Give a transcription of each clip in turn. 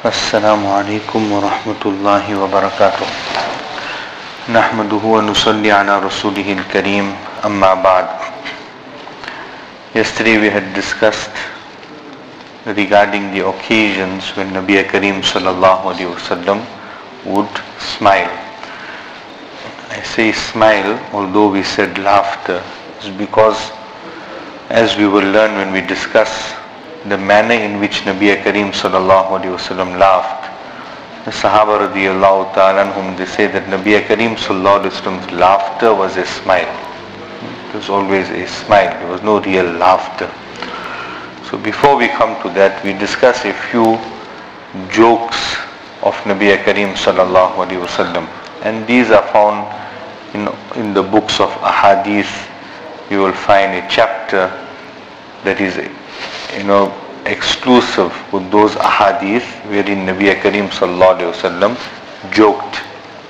السلام عليكم ورحمة الله وبركاته نحمده ونصلي على رسوله الكريم أما بعد. Yesterday we had discussed regarding the occasions when Nabi Kareem sallallahu alaihi wasallam would smile. I say smile, although we said laughter, is because as we will learn when we discuss the manner in which Nabi Kareem sallallahu alaihi wasallam laughed. The Sahaba radiyallahu ta'ala anhum, they say that Nabi Kareem sallallahu alaihi wasallam's laughter was a smile. It was always a smile. There was no real laughter. So before we come to that, we discuss a few jokes of Nabi Kareem sallallahu alaihi wasallam, and these are found in the books of ahadith. You will find a chapter that is exclusive with those ahadith wherein Nabi Kareem sallallahu alaihi wasallam joked.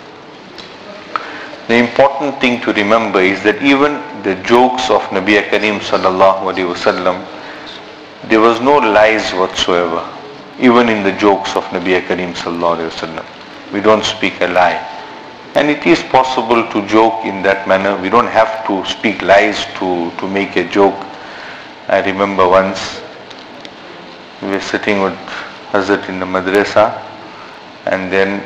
The important thing to remember is that even the jokes of Nabi Kareem sallallahu alaihi wasallam, there was no lies whatsoever. Even in the jokes of Nabi Kareem sallallahu alaihi wasallam, we don't speak a lie. And it is possible to joke in that manner. We don't have to speak lies to make a joke. I remember once we were sitting with Hazrat in the madrasa, and then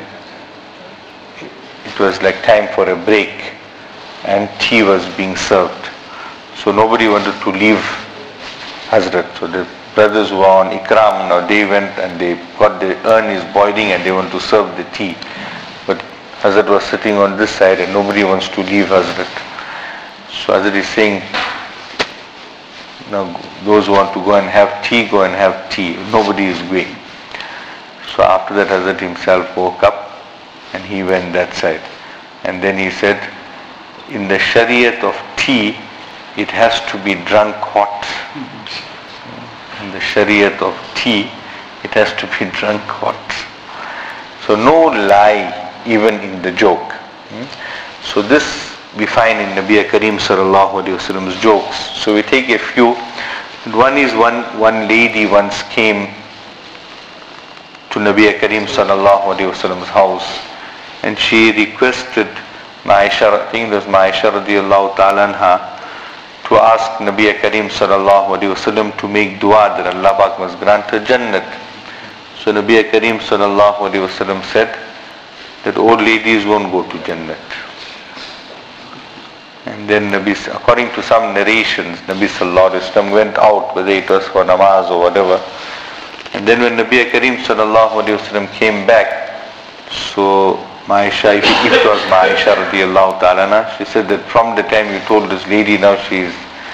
it was like time for a break and tea was being served. So nobody wanted to leave Hazrat. So the brothers who were on Ikram, now they went and they got the urn is boiling and they want to serve the tea. But Hazrat was sitting on this side and nobody wants to leave Hazrat. So Hazrat is saying, now those who want to go and have tea, go and have tea. Nobody is going. So after that Hazrat himself woke up and he went that side. And then he said, in the Shariat of tea, it has to be drunk hot. In the Shariat of tea, it has to be drunk hot. So no lie even in the joke. So this we find in Nabi Kareem sallallahu alaihi wasallam's jokes. So we take a few. One is one lady once came to Nabi Kareem sallallahu alaihi wasallam's house, and she requested Maisha, I think it was Maisha radiyallahu ta'ala anha, to ask Nabi Kareem sallallahu alaihi wasallam to make dua that Allah Pak must grant her Jannat. So Nabi Kareem sallallahu alaihi wasallam said that old ladies won't go to Jannat. And then according to some narrations, Nabi sallallahu alaihi wasallam went out, whether it was for namaz or whatever. And then when Nabi Kareem sallallahu alaihi wasallam came back, so Maisha, if it was Maisha radiyallahu ta'ala, she said that from the time you told this lady, now she's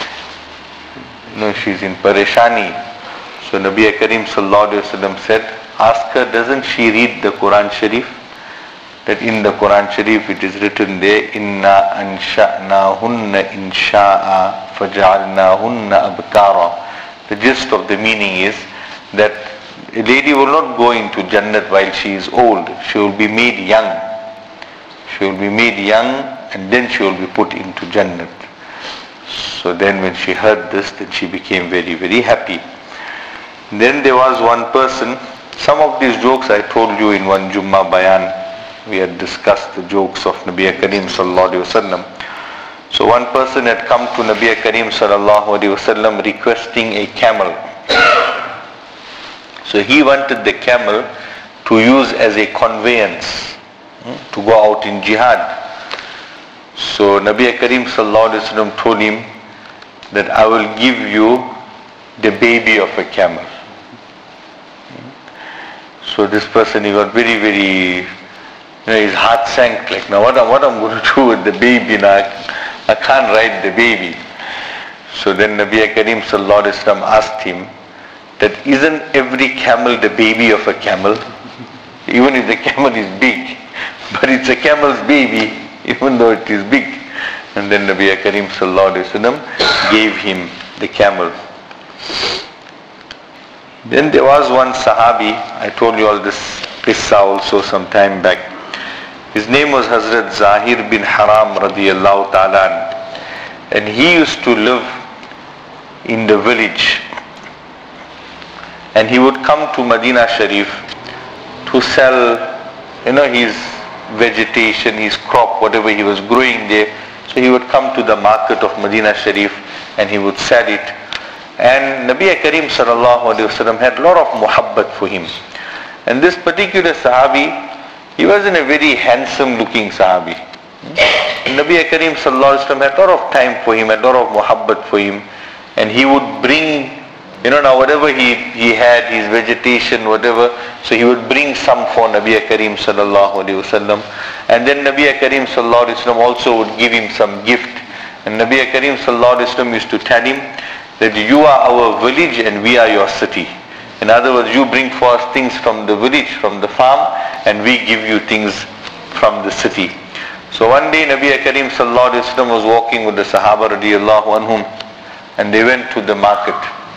in pareshani. So Nabi Kareem sallallahu alaihi wasallam said, ask her, doesn't she read the Quran Sharif? That in the Quran Sharif it is written there, Inna ansha'nahunna insha'a faj'alnahunna abkara. The gist of the meaning is that a lady will not go into Jannat while she is old. She will be made young. She will be made young and then she will be put into Jannat. So then when she heard this, then she became very, very happy. Then there was one person, some of these jokes I told you in one Jummah Bayan. We had discussed the jokes of Nabi Kareem sallallahu alaihi wasallam. So one person had come to Nabi Kareem sallallahu alaihi wasallam requesting a camel. So he wanted the camel to use as a conveyance to go out in jihad. So Nabi Kareem sallallahu alaihi wasallam told him that I will give you the baby of a camel. So this person, he got very, very, his heart sank, like, now what I'm going to do with the baby now? I can't ride the baby. So then Nabi Kareem sallallahu alaihi wasallam asked him that isn't every camel the baby of a camel? Even if the camel is big, but it's a camel's baby, even though it is big. And then Nabi Kareem sallallahu alaihi wasallam gave him the camel. Then there was one Sahabi, I told you all this qissa also some time back. His name was Hazrat Zahir bin Haram radiyallahu ta'ala, and he used to live in the village, and he would come to Medina Sharif to sell, his vegetation, his crop, whatever he was growing there. So he would come to the market of Medina Sharif and he would sell it. And Nabi Karim sallallahu alaihi wasallam had a lot of muhabbat for him. And this particular Sahabi, he wasn't a very handsome looking Sahabi. And Nabi Karim sallallahu alaihi wasallam had a lot of time for him, had a lot of muhabbat for him. And he would bring, now whatever he had, his vegetation, whatever, so he would bring some for Nabi Karim sallallahu alaihi wasallam. And then Nabi Karim sallallahu alaihi wasallam also would give him some gift. And Nabi Karim sallallahu alaihi wasallam used to tell him that you are our village and we are your city. In other words, you bring for us things from the village, from the farm, and we give you things from the city. So one day Nabi Karim sallallahu alaihi wasallam was walking with the Sahaba radiyallahu anhum, and they went to the market.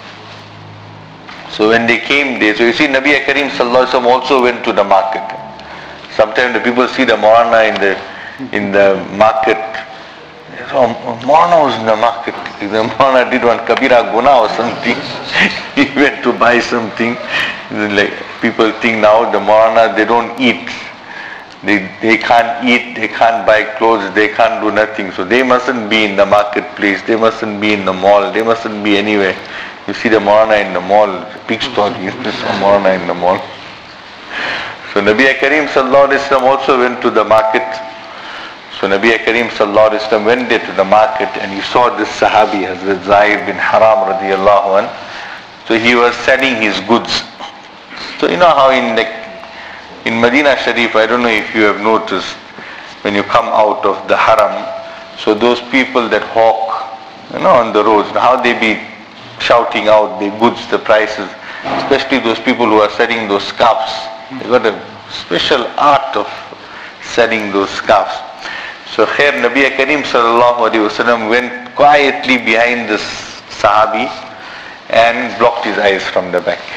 So when they came there, so you see Nabi Karim sallallahu alaihi wasallam also went to the market. Sometimes the people see the Maulana in the market. So Maulana was in the market. The Maulana did one Kabira Guna or something. He went to buy something. Like people think now the Maulana, they don't eat. They can't eat, they can't buy clothes, they can't do nothing. So they mustn't be in the marketplace, they mustn't be in the mall, they mustn't be anywhere. You see the Maulana in the mall, big store, you see Maulana in the mall. So Nabi Karim sallallahu alaihi wasallam also went to the market. So Nabi Karim sallallahu alaihi wasallam went there to the market and he saw this Sahabi, Hazrat Zaid bin Haram radiyallahu anh. So he was selling his goods. So you know how in Medina Sharif, I don't know if you have noticed, when you come out of the Haram, so those people that hawk, on the roads, how they be shouting out their goods, the prices, especially those people who are selling those scarves. They got a special art of selling those scarves. So Khair Nabi Karim sallallahu alaihi wasallam went quietly behind this Sahabi and blocked his eyes from the back.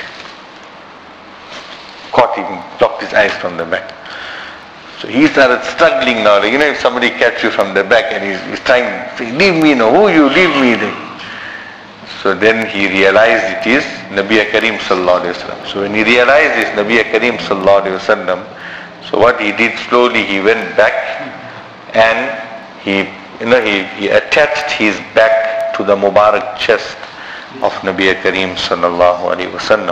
Caught him, blocked his eyes from the back. So he started struggling now. If somebody catch you from the back and he's trying to say, leave me now, who you, leave me then. So then he realized it is Nabi Karim sallallahu alaihi wasallam. So when he realized it's Nabi Karim sallallahu alaihi wasallam, so what he did, slowly he went back and he attached his back to the Mubarak chest of Nabi Karim sallallahu alaihi wasallam.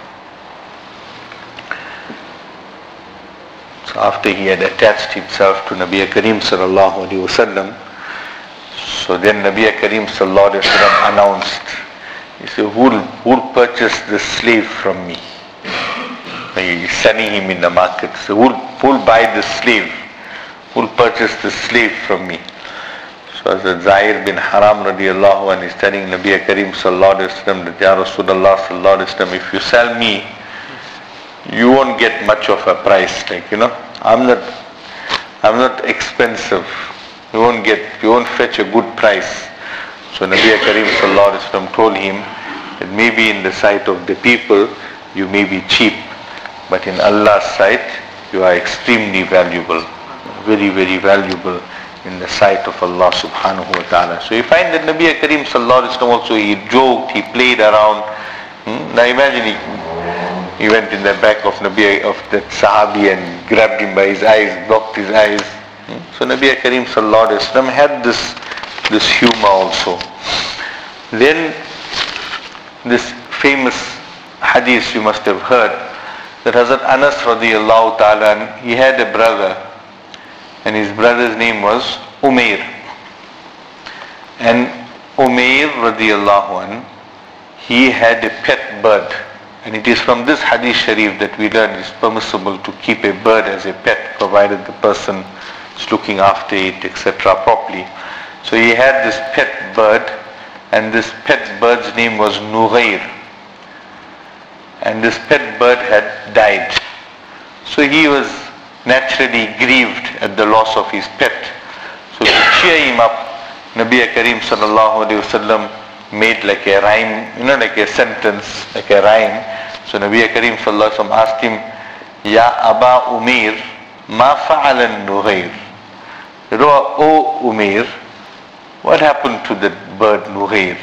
So after he had attached himself to Nabi Karim sallallahu alaihi wasallam, so then Nabi Karim sallallahu alaihi wasallam announced, he said, who'll purchase this slave from me? He's selling him in the market. So who'll buy this slave? Who'll purchase this slave from me? So as Zaid bin Haram radiyallahu anhu is telling Nabi Karim sallallahu alaihi wasallam that, Ya Rasulullah sallallahu alaihi wasallam, if you sell me, you won't get much of a price. I'm not expensive. You won't fetch a good price. So Nabi Karim sallallahu alaihi wasallam told him that maybe in the sight of the people you may be cheap, but in Allah's sight you are extremely valuable, very, very valuable in the sight of Allah subhanahu wa ta'ala. So you find that Nabi Karim sallallahu alaihi wasallam also, he joked, he played around. Now imagine he went in the back of that Sahabi and grabbed him by his eyes, blocked his eyes. So Nabi Karim sallallahu alaihi wasallam had this humor also. Then this famous hadith you must have heard, that Hazrat Anas radiyallahu ta'ala, he had a brother, and his brother's name was Umair. And Umair radiyallahu anh, he had a pet bird. And it is from this hadith sharif that we learn it's permissible to keep a bird as a pet, provided the person is looking after it, etc. properly. So he had this pet bird, and this pet bird's name was Nughair. And this pet bird had died. So he was naturally grieved at the loss of his pet. So to cheer him up, Nabi Karim sallallahu alaihi wasallam made like a rhyme, like a sentence, like a rhyme. So Nabi Karim sallallahu alaihi wasallam asked him, Ya Aba Umair, ma fa'ala Nughair? O Umair, what happened to the bird Nughair?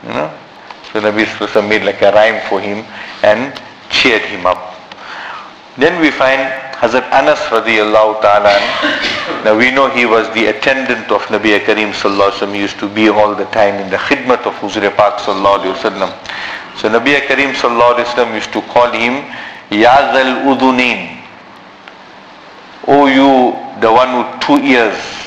So Nabi sallallahu alaihi wasallam made like a rhyme for him and cheered him up. Then we find Hazrat Anas radiallahu ta'ala. Now we know he was the attendant of Nabi Kareem sallallahu alaihi wasallam. He used to be all the time in the khidmat of Huzur Pak sallallahu alaihi wasallam. So Nabi Kareem sallallahu alaihi wasallam used to call him Ya Zal Udunain. Oh you, the one with two ears.